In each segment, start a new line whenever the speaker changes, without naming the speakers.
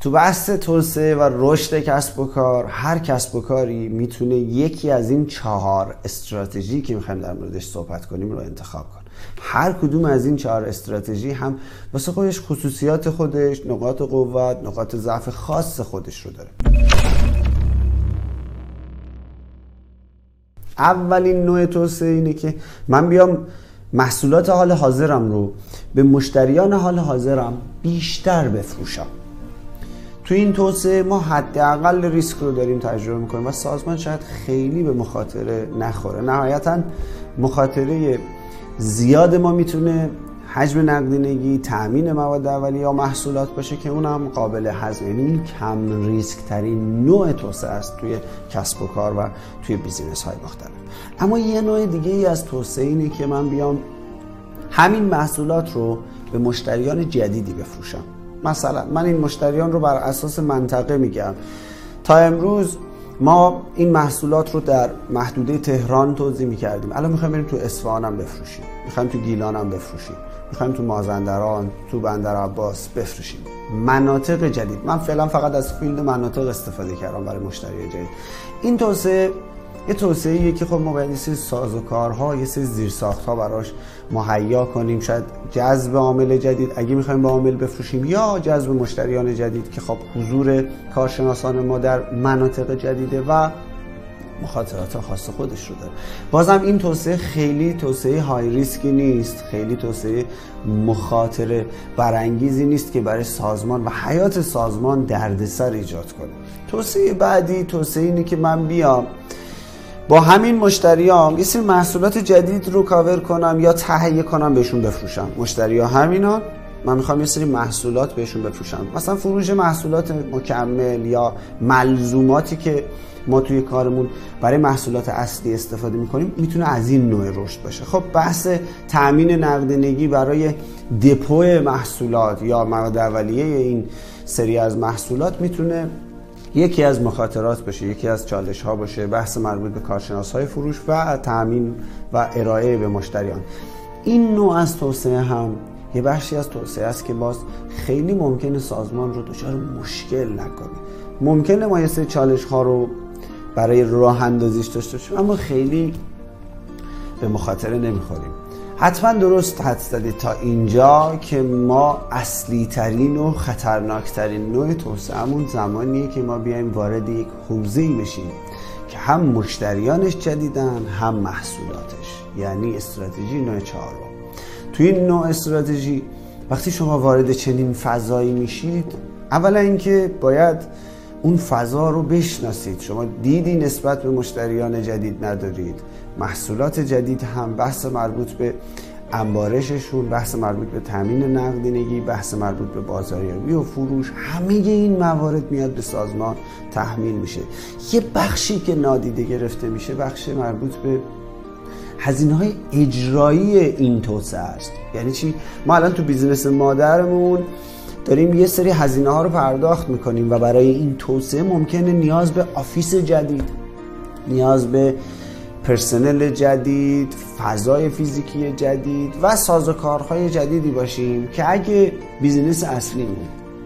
تو بحث توسعه و رشد کسب و کار، هر کسب و کاری میتونه یکی از این 4 استراتژی که میخوایم در موردش صحبت کنیم رو انتخاب کنه. هر کدوم از این 4 استراتژی هم واسه خودش خصوصیات خودش، نقاط قوت، نقاط ضعف خاص خودش رو داره. اولین نوع توسعه اینه که من بیام محصولات حال حاضرم رو به مشتریان حال حاضرم بیشتر بفروشم. تو این توسعه ما حداقل ریسک رو داریم تجربه میکنیم و سازمان شاید خیلی به مخاطره نخوره. نهایتاً مخاطره زیاد ما میتونه حجم نقدینگی، تامین مواد اولیه یا محصولات باشه که اونم قابل هضم. یعنی کم ریسک ترین نوع توسعه است توی کسب و کار و توی بیزینس های مختلف. اما یه نوع دیگه ای از توسعه اینه که من بیام همین محصولات رو به مشتریان جدیدی بفروشم. مثلا من این مشتریان رو بر اساس منطقه میگم. تا امروز ما این محصولات رو در محدوده تهران توزیع میکردیم، الان میخوایم بریم تو اصفهان هم بفروشیم، میخوایم تو گیلان هم بفروشیم، میخوایم تو مازندران، تو بندر عباس بفروشیم. مناطق جدید. من فعلا فقط از فیلد مناطق استفاده کردم برای مشتری جدید. این توسعه یه توسعه‌ایه که خب ما باید یه سری سازوکارها، یه سری زیرساخت‌ها براش مهیا کنیم. شاید جذب عامل جدید اگه می‌خوایم با عامل بفروشیم، یا جذب مشتریان جدید که خب حضور کارشناسان ما در مناطق جدیده و مخاطرات خاص خودش رو داره. بازم این توسعه خیلی توسعه های ریسکی نیست، خیلی توسعه مخاطره برانگیزی نیست که برای سازمان و حیات سازمان دردسر ایجاد کنه. توسعه بعدی توسعه اینه که من بیام با همین مشتریام یه سری محصولات جدید رو کاور کنم یا تهیه کنم بهشون بفروشم. مشتری‌ها همینان، من میخوام یه سری محصولات بهشون بفروشم. مثلا فروش محصولات مکمل یا ملزوماتی که ما توی کارمون برای محصولات اصلی استفاده میکنیم میتونه از این نوع رشد باشه. خب بحث تامین نقدینگی برای دپو محصولات یا مواد اولیه این سری از محصولات میتونه یکی از مخاطرات باشه، یکی از چالش ها باشه. بحث مربوط به کارشناس های فروش و تامین و ارائه به مشتریان. این نوع از توسعه هم یه بخشی از توسعه است که باز خیلی ممکنه سازمان رو دچار مشکل نکنه. ممکنه ما یه سری چالش ها رو برای راه اندازیش داشته باشیم اما خیلی به مخاطره نمیخوریم. حتما درست حدس زدید تا اینجا که ما اصلی ترین و خطرناک ترین نوع توسعه‌مون زمانیه که ما بیایم وارد یک حوزه‌ای بشیم که هم مشتریانش جدیدن هم محصولاتش. یعنی استراتژی نوع 4. توی این نوع استراتژی وقتی شما وارد چنین فضایی میشید، اولا اینکه باید اون فضا رو بشناسید. شما دیدی نسبت به مشتریان جدید ندارید، محصولات جدید هم، بحث مربوط به انبارششون، بحث مربوط به تامین نقدینگی، بحث مربوط به بازاریابی و فروش، همه این موارد میاد به سازمان تحمیل میشه. یه بخشی که نادیده گرفته میشه بخش مربوط به هزینه‌های اجرایی این توسعه است. یعنی چی؟ ما الان تو بیزینس مادرمون داریم یه سری هزینه ها رو پرداخت میکنیم و برای این توسعه ممکنه نیاز به آفیس جدید، نیاز به پرسنل جدید، فضای فیزیکی جدید و سازوکارهای جدیدی باشیم که اگه بیزینس اصلیمون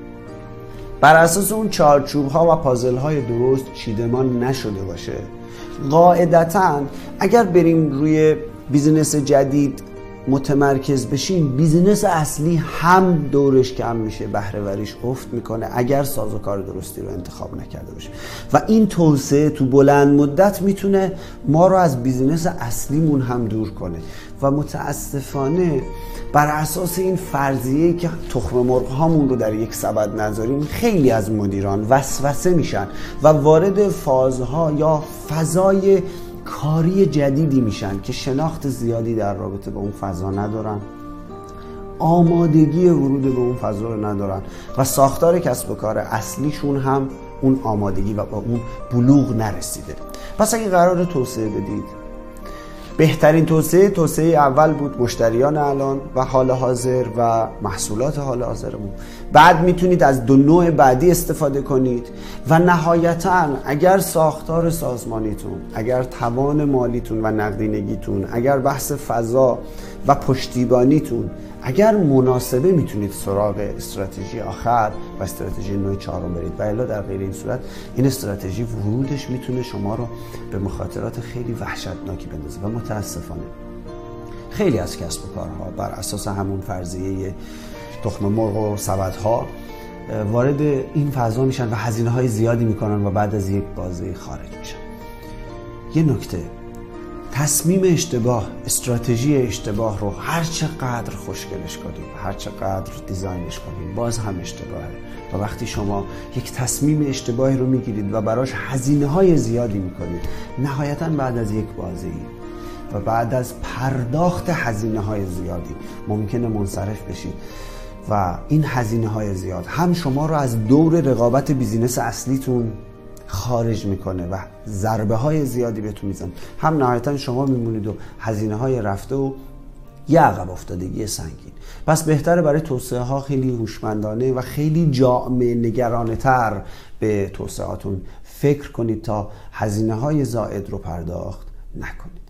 بر اساس اون چارچوب‌ها و پازل‌های درست چیدمان نشده باشه، قاعدتاً اگر بریم روی بیزینس جدید متمرکز بشیم، بیزینس اصلی هم دورش کم میشه، بهره وریش افت میکنه اگر سازوکار درستی رو انتخاب نکرده باشه. و این توسعه تو بلند مدت میتونه ما رو از بیزینس اصلیمون هم دور کنه و متاسفانه بر اساس این فرضیه‌ای که تخم مرغ هامون رو در یک سبد نذاریم، خیلی از مدیران وسوسه میشن و وارد فازها یا فضای کاری جدیدی میشن که شناخت زیادی در رابطه با اون فضا ندارن، آمادگی ورود به اون فضا رو ندارن و ساختار کسب و کار اصلیشون هم اون آمادگی و با اون بلوغ نرسیده. پس اگه قرار توسعه بدید، بهترین توسعه اول بود مشتریان الان و حال حاضر و محصولات حال حاضرمون. بعد میتونید از 2 نوع بعدی استفاده کنید و نهایتاً اگر ساختار سازمانیتون، اگر توان مالیتون و نقدینگیتون، اگر بحث فضا و پشتیبانیتون اگر مناسبه میتونید سراغ استراتژی آخر و استراتژی نوع چهارم برید و الا در غیر این صورت این استراتژی ورودش میتونه شما رو به مخاطرات خیلی وحشتناکی بندازه و متاسفانه خیلی از کسب و کارها بر اساس همون فرضیه تخم مرغ و سبدها وارد این فضا میشن و هزینه های زیادی میکنن و بعد از یک بازه خارج میشن. یه نکته، تصمیم اشتباه، استراتژی اشتباه رو هر چقدر خوشگلش کنیم، هر چقدر دیزاینش کنیم، باز هم اشتباهه. و وقتی شما یک تصمیم اشتباهی رو میگیرید و براش هزینه های زیادی میکنید، نهایتاً بعد از یک بازی و بعد از پرداخت هزینه های زیادی ممکنه منصرف بشید و این هزینه های زیاد هم شما رو از دور رقابت بیزینس اصلیتون خارج میکنه و ضربه های زیادی بهتون میزن، هم نهایتا شما میمونید و هزینه های رفته و یه عقب افتادگی سنگین. پس بهتره برای توسعه ها خیلی هوشمندانه و خیلی جامعه نگرانه تر به توسعهاتون فکر کنید تا هزینه های زائد رو پرداخت نکنید.